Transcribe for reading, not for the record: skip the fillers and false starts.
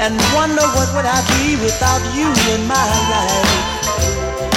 and wonder what would I be without you in my life.